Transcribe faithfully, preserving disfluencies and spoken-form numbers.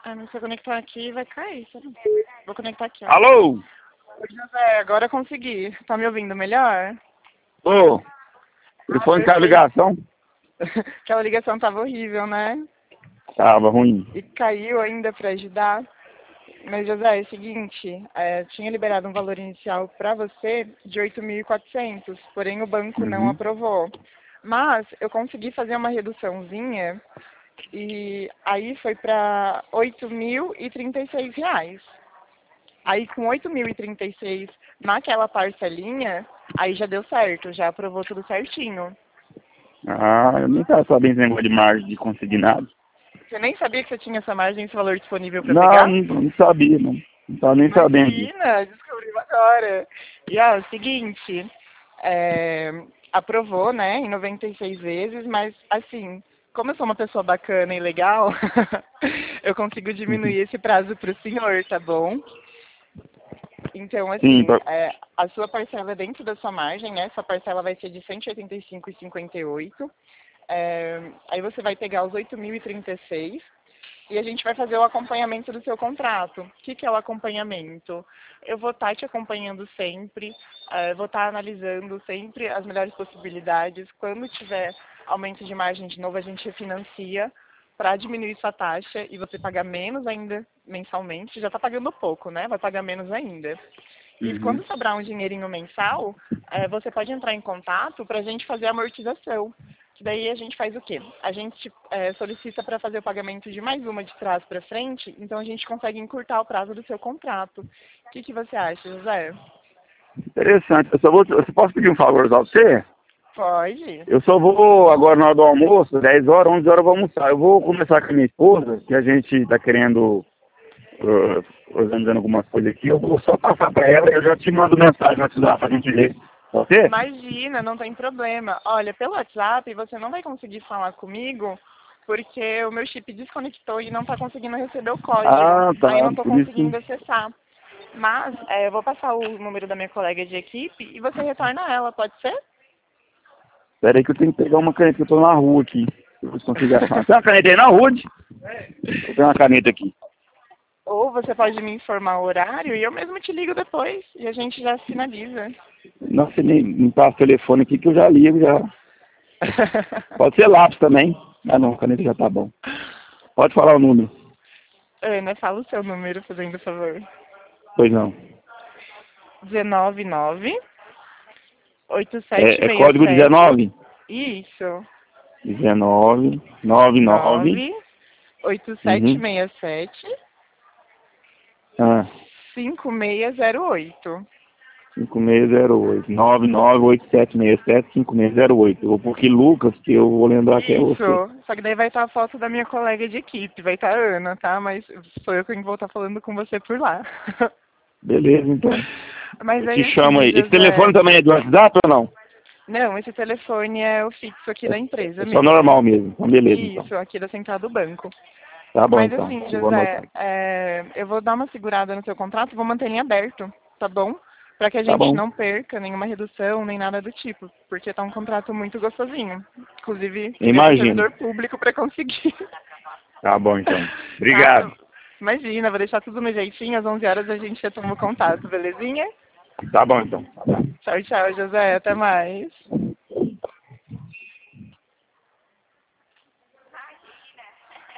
Ah, mas se eu conectar aqui vai cair, sabe? Vou conectar aqui, ó. Alô? Oi, José, agora eu consegui. Tá me ouvindo melhor? Ô, o Ah, telefone caiu a perfeito. ligação? Aquela ligação tava horrível, né? Tava ruim. E caiu ainda pra ajudar. Mas, José, é o seguinte, é, tinha liberado um valor inicial para você de oito mil e quatrocentos, porém o banco não Uhum. aprovou. Mas eu consegui fazer uma reduçãozinha e aí foi para oito mil e trinta e seis reais. Aí com oito mil e trinta e seis naquela parcelinha, aí já deu certo, já aprovou tudo certinho. Ah, eu nem tava sabendo esse negócio de margem de consignado. Você nem sabia que você tinha essa margem, esse valor disponível para Não, pegar? não, não sabia, não. Não tava nem sabendo disso. Imagina, descobriu agora. E ó, é o seguinte, é, aprovou, né, em noventa e seis vezes, mas assim, como eu sou uma pessoa bacana e legal, eu consigo diminuir esse prazo para o senhor, tá bom? Então, Sim, assim, pra... é, a sua parcela é dentro da sua margem, né? Sua parcela vai ser de cento e oitenta e cinco reais e cinquenta e oito centavos. É, aí você vai pegar os oito mil e trinta e seis e a gente vai fazer o acompanhamento do seu contrato. O que, que é o acompanhamento? Eu vou estar te acompanhando sempre, eh, vou estar analisando sempre as melhores possibilidades. Quando tiver aumento de margem de novo, a gente refinancia para diminuir sua taxa e você pagar menos ainda mensalmente. Já está pagando pouco, né? Vai pagar menos ainda. E Uhum. quando sobrar um dinheirinho mensal, eh, você pode entrar em contato para a gente fazer a amortização. Que daí a gente faz o quê? A gente eh, solicita para fazer o pagamento de mais uma de trás para frente, então a gente consegue encurtar o prazo do seu contrato. O que, que você acha, José? Interessante. Eu só vou... Eu posso pedir um favor a você? Pode. Eu só vou agora na hora do almoço, dez horas, onze horas eu vou almoçar. Eu vou conversar com a minha esposa, que a gente tá querendo uh, organizando algumas coisas aqui. Eu vou só passar para ela e eu já te mando mensagem no WhatsApp pra gente ver. Pode ser? Imagina, não tem problema. Olha, pelo WhatsApp você não vai conseguir falar comigo porque o meu chip desconectou e não está conseguindo receber o código. Ah, Aí eu tá. não estou Por isso que... conseguindo acessar. Mas eh, eu vou passar o número da minha colega de equipe e você retorna ela, pode ser? Pera aí que eu tenho que pegar uma caneta, que eu tô na rua aqui. Eu vou conseguir achar. Tem uma caneta aí na rua? Eu tenho uma caneta aqui. Ou você pode me informar o horário e eu mesmo te ligo depois e a gente já finaliza. Não, você me, me passa o telefone aqui que eu já ligo, já. Pode ser lápis também. Ah não, caneta já tá bom. Pode falar o número. Ana, fala o seu número, fazendo favor. Pois não. um nove nove, oito sete É, é seis código sete. dezenove? Isso. dezenove, nove nove. nove oito sete Uhum. seis sete, Ah, cinco seis zero oito. cinco seis zero oito. nove nove oito sete seis sete cinco seis zero oito. Eu vou pôr aqui Lucas, que eu vou lembrar que é Isso. você. Só que daí vai estar a foto da minha colega de equipe, vai estar a Ana, tá? Mas sou eu quem vou estar falando com você por lá. Beleza, então. Mas Eu te aí chamo assim, aí. Esse José. telefone também é do WhatsApp ou não? Não, esse telefone é o fixo aqui É, da empresa é só mesmo. normal mesmo. Então, beleza, então. Isso, aqui da central do banco. Tá bom, Mas então. assim, Eu vou José, anotar. é, eu vou dar uma segurada no seu contrato e vou manter ele aberto, tá bom? Para que a Tá gente bom. não perca nenhuma redução, nem nada do tipo, porque tá um contrato muito gostosinho. Inclusive, queria ser Imagino. servidor público para conseguir. Tá bom, então. Tá? Obrigado. Imagina, vou deixar tudo no jeitinho, às onze horas a gente retoma o contato, belezinha? Tá bom, então. Tchau, tchau, José, até mais.